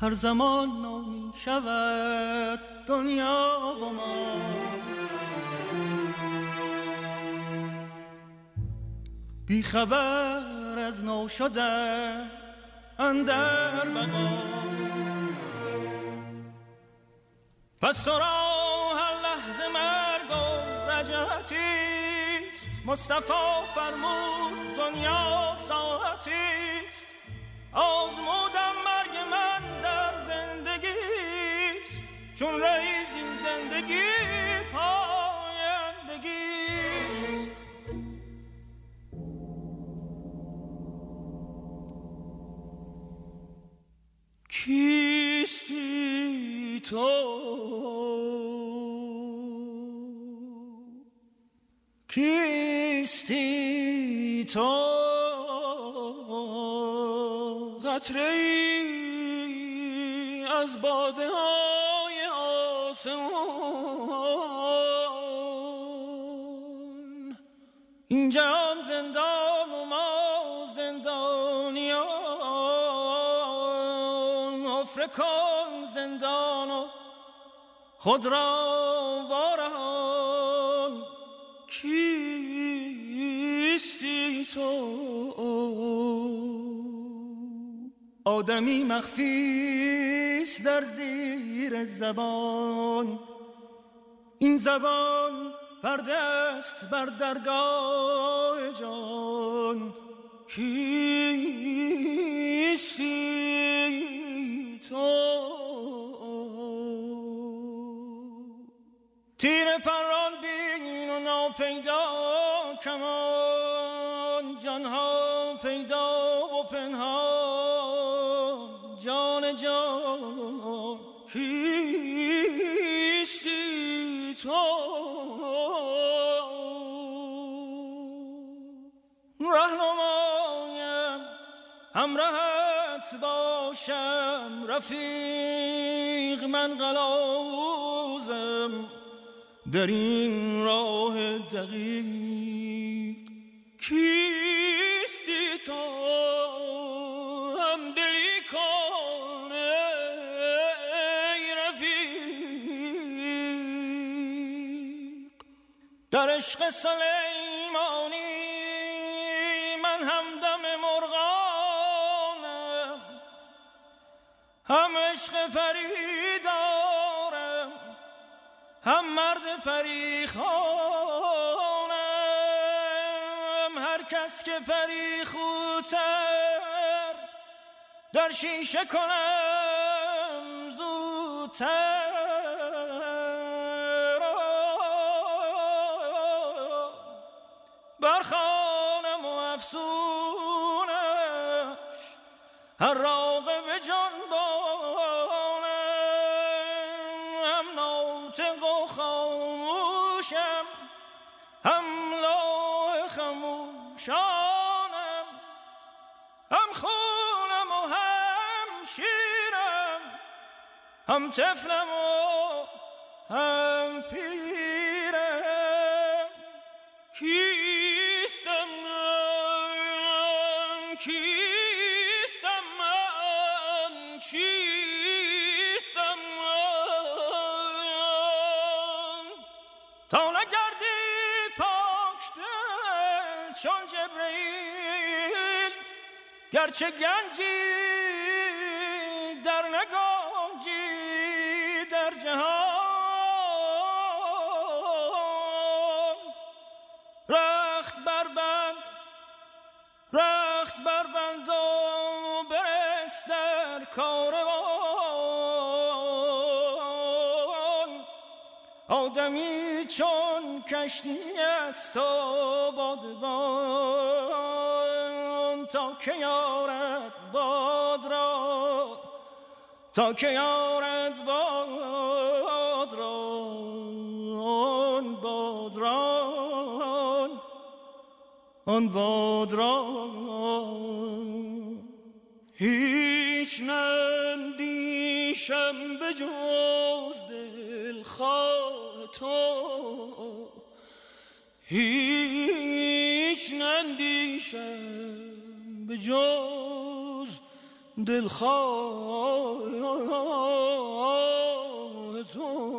هر زمان نو می شود دنیا و ما. بی خبر از نو شدن اندر بقا، پس تو را هر لحظه مرگ و رجعتیست. مصطفی فرمود دنیا ساعتیست، آزمودم مرگ من در زندگیست. چون رئیس این زندگی پایندگیست. کیستی تو؟ کیستی تو؟ قطره‌ای از باده های آسمان. این جهان زندان و ما زندانیان. حفره کن زندان و خود را وارهان. کیستی تو؟ آدمی مخفیست در زیر زبان. این زبان پرده است بر درگاه جان. کیستی تو؟ تیر پران بین و ناپیدا کمان. جانها پیدا و پنهان جان جان. کیستی تو؟ رهنمایم همراهت باشم رفیق. من غلاوزم در این راه دقیق. کیستی تو؟ هم دلی کن ای رفیق. در عشق سلیمانی من همدم مرغانم. هم عشق پری دارم هم مرد پری خوانم. هر کس که پری خوتر در شیشه کنم زودتر. برخانم و افسونش هر راغب جنبانم. هم ناطق و خاموشم هم لوح خموشانم. هم خونم و هم شیرم هم طفلم و هم پیرم. کیستم من؟ کیستم من؟ چیستم من؟ تا نگردی پاک دل چون جبرئیل. گرچه گنجی در نگنجی در جهان. رخت بربند و برس در کاروان. آدمی چون کشتی است و بادبان. تا که یارد باد را تا که یارد باد را آن باد را آن باد را. هیچ نندیشم به جز دلخواه تو. هیچ نندیشم به جز دلخواه تو.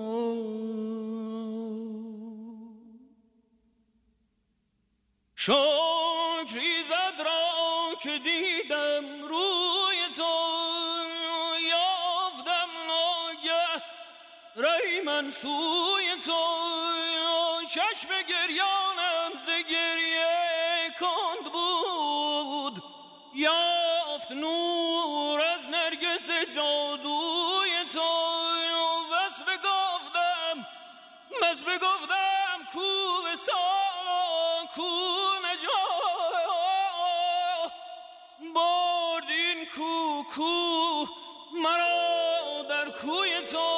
شکری زد را که دیدم روی تو، یافتم ناگه رای من سوی تو. چشم گریانم ز گریه کند بود، یافت نور از نرگس جادوی تو. بس بگفتم کو وصال کو نجات، بردین کو مرا در کوی تو.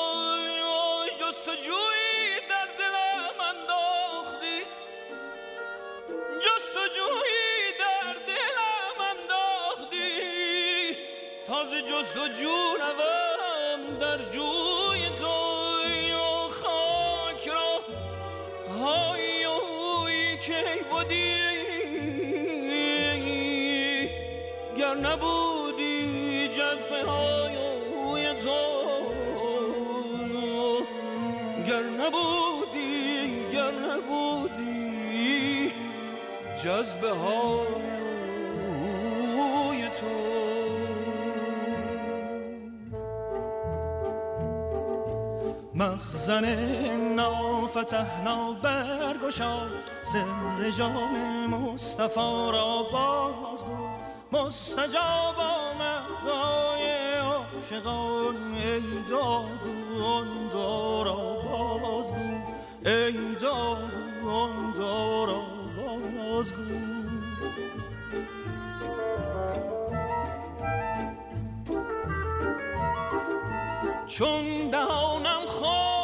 جستجویی در دلم انداختی، جستجویی در دلم انداختی، تازه جستجو روم در جوی تو. خاک را های اوی که بودی، گر نبودی جذبه های اوی تو، گر نبودی جذبه های تو. مخزن نافتحنا برگشا، سر جان مصطفی را بازگو. مستجاب آمد دعای عاشقان، ای داغو آن دعا را بازگو، ای داغو آن دعا را بازگو. چون دهانم